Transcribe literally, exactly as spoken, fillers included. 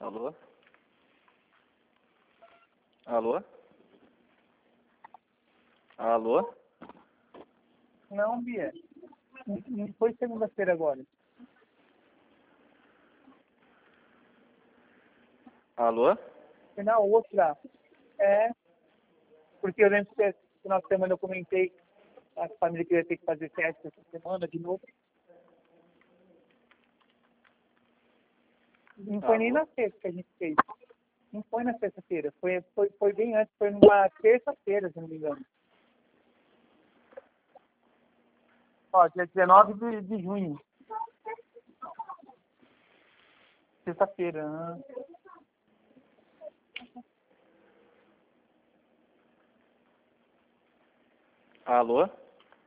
Alô? Alô? Alô? Não, Bia. Não não foi segunda-feira agora. Alô? Foi na outra. É. Porque eu lembro que no final de semana eu comentei a família que ia ter que fazer teste essa semana de novo. Não foi nem na sexta que a gente fez. Não foi na sexta-feira. Foi, foi, foi bem antes. Foi numa terça-feira, se não me engano. Ó, dia dezenove de, de junho. Sexta-feira. Ah. Alô?